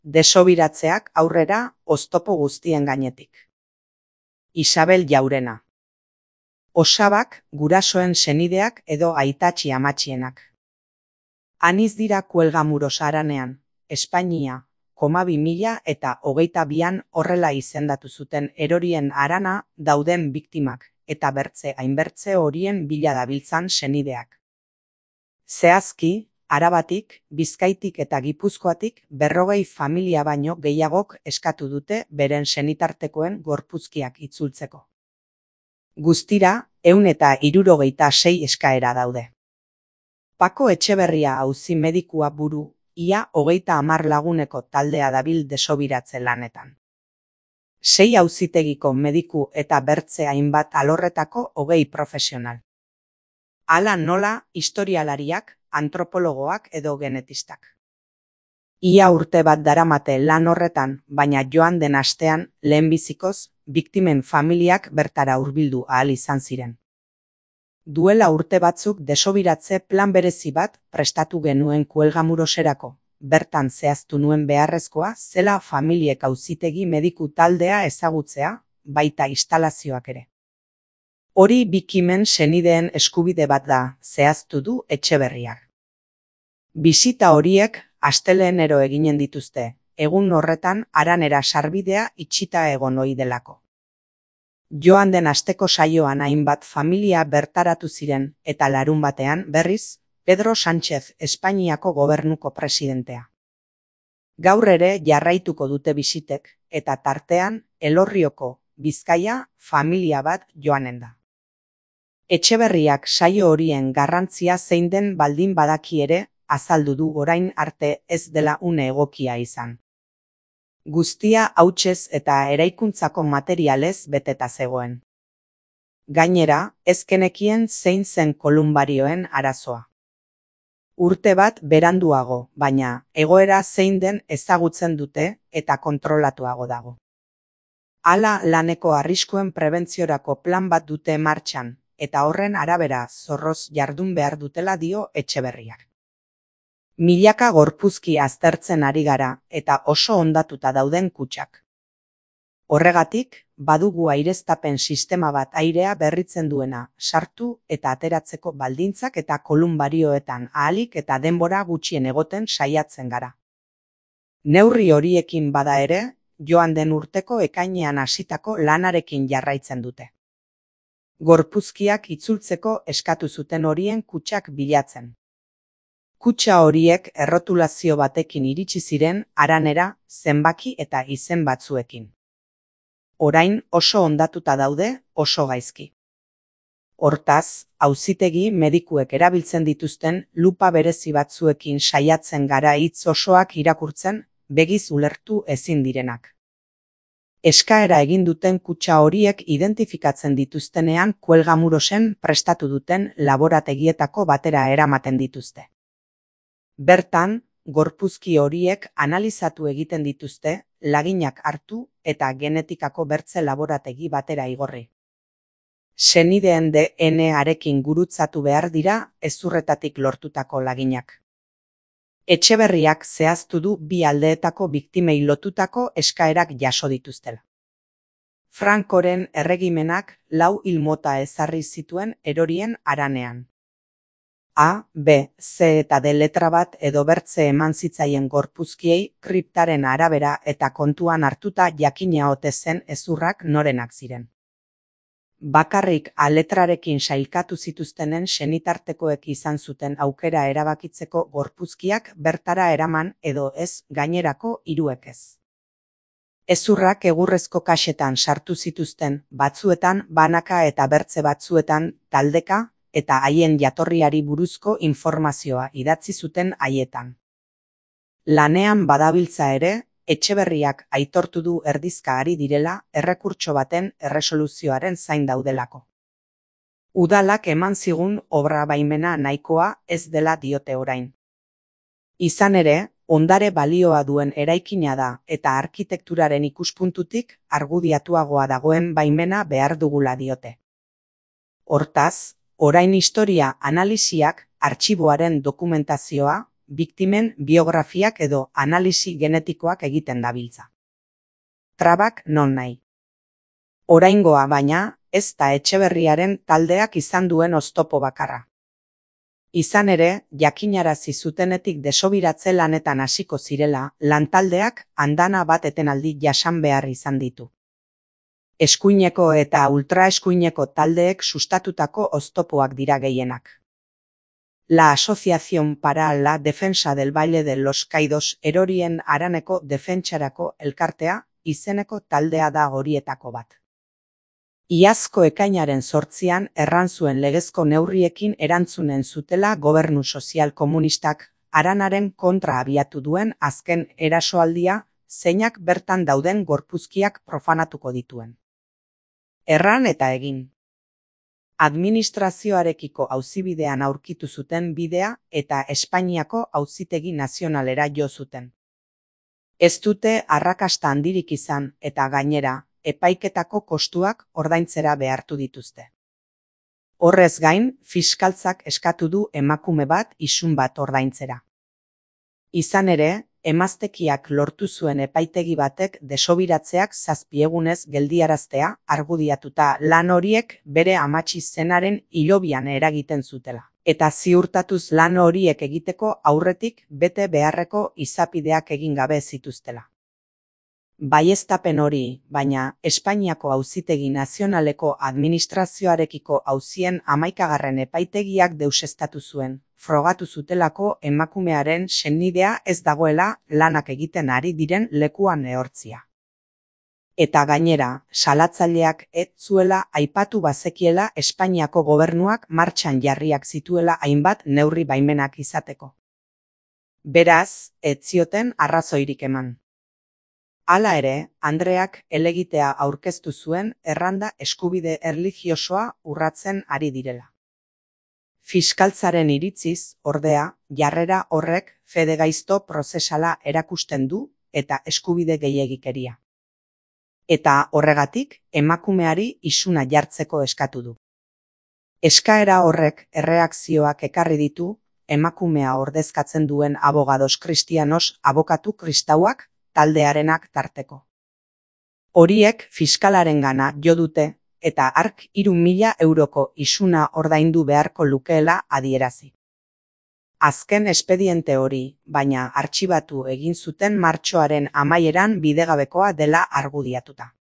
Desobiratzeak aurrera oztopo guztien gainetik. Isabel Jaurena. Osabak gurasoen senideak edo aitatxi amatxienak. Aniz dira kuelgamuros haranean, Espainia, 2022an horrela izendatu zuten erorien harana dauden biktimak eta bertze hainbertze horien bila dabiltzan senideak. Zehazki, Arabatik, Bizkaitik eta Gipuzkoatik 40 familia baino gehiagok eskatu dute beren senitartekoen gorpuzkiak itzultzeko. Guztira, 176 eskaera daude. Pako Etxeberria auzi medikua buru, ia 30 laguneko taldea dabil desobiratze lanetan. 6 auzitegiko mediku eta bertze hainbat alorretako 20 profesional. Hala nola, historialariak, antropologoak edo genetistak. Ia urte bat daramate lan horretan, baina joan den astean, lehenbizikoz, biktimen familiak bertara hurbildu ahal izan ziren. Duela urte batzuk desobiratze plan berezi bat prestatu genuen kuelgamuroserako, bertan zehaztu nuen beharrezkoa zela familiek auzitegi mediku taldea ezagutzea, baita instalazioak ere. Hori bikimen senideen eskubide bat da, zehaztu du Etxeberriak. Bisita horiek astelehenero eginen dituzte, egun horretan haranera sarbidea itxita egon ohi delako. Joan den asteko saioan hainbat familia bertaratu ziren eta larunbatean berriz, Pedro Sánchez Espainiako gobernuko presidentea. Gaur ere jarraituko dute bisitek eta tartean Elorrioko, Bizkaia, familia bat joanen da. Etxeberriak saio horien garrantzia zein den baldin badaki ere, azaldu du orain arte ez dela une egokia izan. Guztia hautsez eta eraikuntzako materialez beteta zegoen. Gainera, ez genekien zein zen kolumbarioen arazoa. Urte bat beranduago, baina egoera zein den ezagutzen dute eta kontrolatuago dago. Hala laneko arriskuen prebentziorako plan bat dute martxan, eta horren arabera zorroz jardun behar dutela dio Etxeberriak. Milaka gorpuzki aztertzen ari gara eta oso hondatuta dauden kutxak. Horregatik, badugu aireztapen sistema bat airea berritzen duena, sartu eta ateratzeko baldintzak eta kolumbarioetan ahalik eta denbora gutxien egoten saiatzen gara. Neurri horiekin bada ere, joan den urteko ekainean hasitako lanarekin jarraitzen dute. Gorpuzkiak itzultzeko eskatu zuten horien kutxak bilatzen. Kutxa horiek errotulazio batekin iritsi ziren haranera, zenbaki eta izen batzuekin. Orain oso hondatuta daude, oso gaizki. Hortaz, auzitegi medikuek erabiltzen dituzten lupa berezi batzuekin saiatzen gara hitz osoak irakurtzen, begiz ulertu ezin direnak. Eskaera egin duten kutxa horiek identifikatzen dituztenean kuelgamurosen prestatu duten laborategietako batera eramaten dituzte. Bertan, gorpuzki horiek analizatu egiten dituzte, laginak hartu eta genetikako bertze laborategi batera igorri. Senideen DNA-arekin gurutzatu behar dira hezurretatik lortutako laginak. Etxeberriak zehaztu du bi aldeetako biktimei lotutako eskaerak jaso dituztela. Francoren erregimenak 4 hil mota ezarri zituen erorien haranean. A, B, C eta D letra bat edo bertze eman zitzaien gorpuzkiei kriptaren arabera eta kontuan hartuta jakina ote zen hezurrak norenak ziren. Bakarrik A letrarekin sailkatu zituztenen senitartekoek izan zuten aukera erabakitzeko gorpuzkiak bertara eraman edo ez gainerako hiruek ez. Hezurrak egurrezko kaxetan sartu zituzten, batzuetan banaka eta bertze batzuetan taldeka, eta haien jatorriari buruzko informazioa idatzi zuten haietan. Lanean badabiltza ere, Etxeberriak aitortu du erdizka ari direla errekurtso baten erresoluzioaren zain daudelako. Udalak eman zigun obra baimena nahikoa ez dela diote orain. Izan ere, ondare balioa duen eraikina da eta arkitekturaren ikuspuntutik argudiatuagoa dagoen baimena behar dugula diote. Hortaz, orain historia analisiak, artxiboaren dokumentazioa, biktimen biografiak edo analisi genetikoak egiten dabiltza. Trabak non nahi. Oraingoa baina, ez da Etxeberriaren taldeak izan duen oztopo bakarra. Izan ere, jakinarazi zutenetik desobiratze lanetan hasiko zirela, lantaldeak andana bat etenaldi jasan behar izan ditu. Eskuineko eta ultraeskuineko taldeek sustatutako oztopoak dira gehienak. La Asociación para la Defensa del Valle de los Caídos erorien haraneko defentsarako elkartea izeneko taldea da horietako bat. Iazko ekainaren 8an erran zuen legezko neurriekin erantzunen zutela gobernu sozial komunistak haranaren kontra abiatu duen azken erasoaldia zeinak bertan dauden gorpuzkiak profanatuko dituen. Erran eta egin. Administrazioarekiko auzibidean aurkitu zuten bidea eta Espainiako Auzitegi Nazionalera jo zuten. Ez dute arrakasta handirik izan eta gainera, epaiketako kostuak ordaintzera behartu dituzte. Horrez gain, fiskaltzak eskatu du emakume bat isun bat ordaintzera. Izan ere, emaztekiak lortu zuen epaitegi batek desobiratzeak 7 egunez geldiaraztea argudiatuta lan horiek bere amatxi zenaren hilobian eragiten zutela. Eta ziurtatuz lan horiek egiteko aurretik bete beharreko izapideak egin gabe zituztela. Baieztapen hori, baina Espainiako Auzitegi Nazionaleko administrazioarekiko auzien 11. epaitegiak deuseztatu zuen, frogatu zutelako emakumearen senidea ez dagoela lanak egiten ari diren lekuan ehortzia. Eta gainera, salatzaileak ez zuela aipatu bazekiela Espainiako gobernuak martxan jarriak zituela hainbat neurri baimenak izateko. Beraz, ez zioten arrazoirik eman. Hala ere, Andreak helegitea aurkeztu zuen erranda eskubide erlijiosoa urratzen ari direla. Fiskaltzaren iritziz, ordea, jarrera horrek fede gaizto prozesala erakusten du eta eskubide gehiegikeria. Eta horregatik, emakumeari isuna jartzeko eskatu du. Eskaera horrek erreakzioak ekarri ditu, emakumea ordezkatzen duen abogados kristianos abokatu kristauak taldearenak tarteko. Horiek fiskalarengana jo dute eta hark 3.000 euroko isuna ordaindu beharko lukeela adierazi. Azken espediente hori, baina artxibatu egin zuten martxoaren 10an bidegabekoa dela argudiatuta.